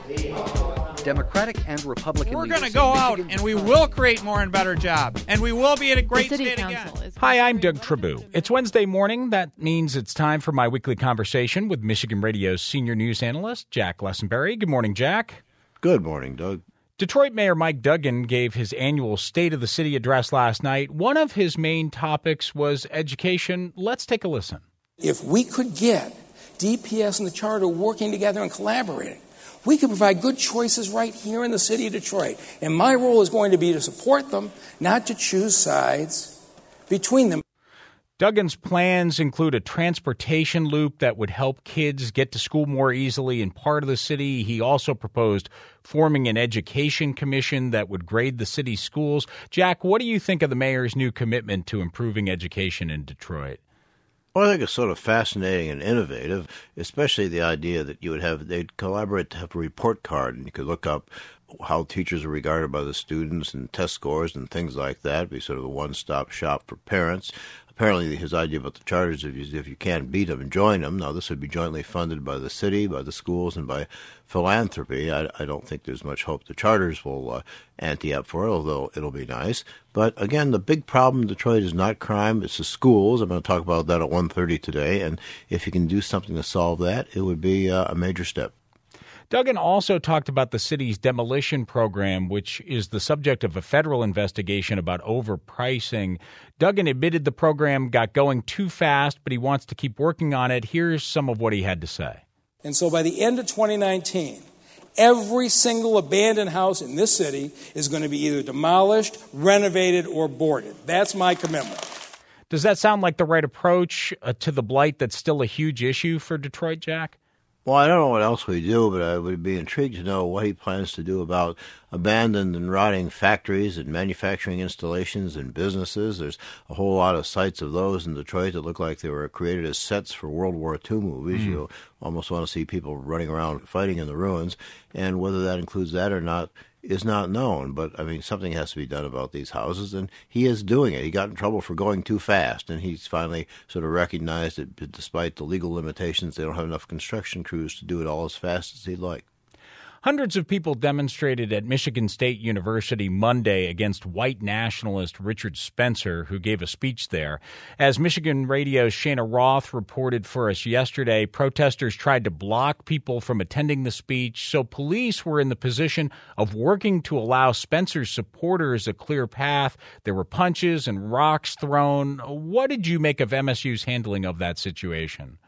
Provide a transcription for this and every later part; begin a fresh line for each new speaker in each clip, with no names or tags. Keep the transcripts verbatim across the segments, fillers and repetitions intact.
Democratic and Republican
We're
leaders
going to go
say
out
Michigan
and we will create more and better jobs. And we will be at a great state again.
Hi, I'm Doug Tribou. It's Wednesday morning. That means it's time for my weekly conversation with Michigan Radio's senior news analyst, Jack Lessenberry. Good morning, Jack.
Good morning, Doug.
Detroit Mayor Mike Duggan gave his annual State of the City address last night. One of his main topics was education. Let's take a listen.
If we could get D P S and the Charter working together and collaborating, we could provide good choices right here in the city of Detroit. And my role is going to be to support them, not to choose sides between them.
Duggan's plans include a transportation loop that would help kids get to school more easily in part of the city. He also proposed forming an education commission that would grade the city's schools. Jack, what do you think of the mayor's new commitment to improving education in Detroit?
Well, I think it's sort of fascinating and innovative, especially the idea that you would have, they'd collaborate to have a report card, and you could look up how teachers are regarded by the students and test scores and things like that. It'd be sort of a one-stop shop for parents. Apparently, his idea about the charters, if you, if you can't beat them, join them. Now, this would be jointly funded by the city, by the schools, and by philanthropy. I, I don't think there's much hope the charters will uh, ante up for it, although it'll be nice. But, again, the big problem in Detroit is not crime, it's the schools. I'm going to talk about that at one thirty today, and if you can do something to solve that, it would be uh, a major step.
Duggan also talked about the city's demolition program, which is the subject of a federal investigation about overpricing. Duggan admitted the program got going too fast, but he wants to keep working on it. Here's some of what he had to say.
And so by the end of twenty nineteen, every single abandoned house in this city is going to be either demolished, renovated, or boarded. That's my commitment.
Does that sound like the right approach uh, to the blight that's still a huge issue for Detroit, Jack?
Well, I don't know what else we do, but I would be intrigued to know what he plans to do about abandoned and rotting factories and manufacturing installations and businesses. There's a whole lot of sites of those in Detroit that look like they were created as sets for World War Two movies. Mm. You almost want to see people running around fighting in the ruins, and whether that includes that or not is not known. But, I mean, something has to be done about these houses, and he is doing it. He got in trouble for going too fast, and he's finally sort of recognized that despite the legal limitations, they don't have enough construction crews to do it all as fast as he'd like.
Hundreds of people demonstrated at Michigan State University Monday against white nationalist Richard Spencer, who gave a speech there. As Michigan Radio's Shana Roth reported for us yesterday, protesters tried to block people from attending the speech, so police were in the position of working to allow Spencer's supporters a clear path. There were punches and rocks thrown. What did you make of M S U's handling of that situation?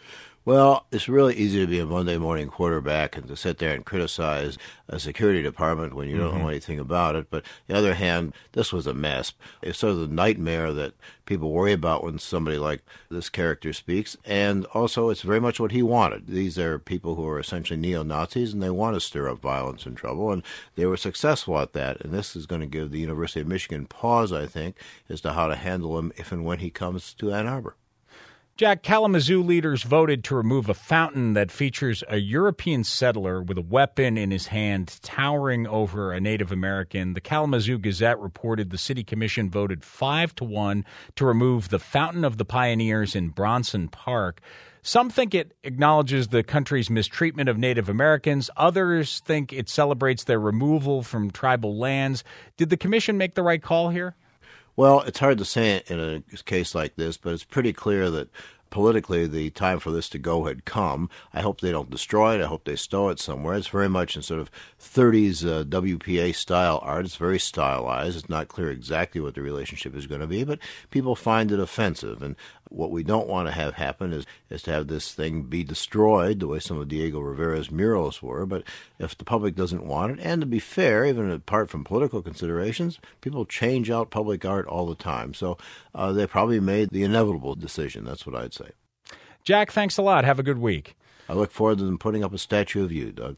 Well, it's really easy to be a Monday morning quarterback and to sit there and criticize a security department when you don't mm-hmm. know anything about it. But on the other hand, this was a mess. It's sort of the nightmare that people worry about when somebody like this character speaks. And also, it's very much what he wanted. These are people who are essentially neo-Nazis, and they want to stir up violence and trouble. And they were successful at that. And this is going to give the University of Michigan pause, I think, as to how to handle him if and when he comes to Ann Arbor.
Jack, Kalamazoo leaders voted to remove a fountain that features a European settler with a weapon in his hand towering over a Native American. The Kalamazoo Gazette reported the city commission voted five to one to remove the Fountain of the Pioneers in Bronson Park. Some think it acknowledges the country's mistreatment of Native Americans. Others think it celebrates their removal from tribal lands. Did the commission make the right call here?
Well, it's hard to say in a case like this, but it's pretty clear that politically the time for this to go had come. I hope they don't destroy it. I hope they stow it somewhere. It's very much in sort of thirties uh, W P A-style art. It's very stylized. It's not clear exactly what the relationship is going to be, but people find it offensive. And what we don't want to have happen is, is to have this thing be destroyed the way some of Diego Rivera's murals were. But if the public doesn't want it, and to be fair, even apart from political considerations, people change out public art all the time. So uh, they probably made the inevitable decision. That's what I'd say.
Jack, thanks a lot. Have a good week.
I look forward to them putting up a statue of you, Doug.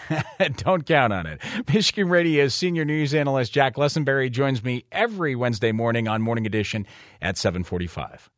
Don't count on it. Michigan Radio's senior news analyst Jack Lessenberry joins me every Wednesday morning on Morning Edition at seven forty-five.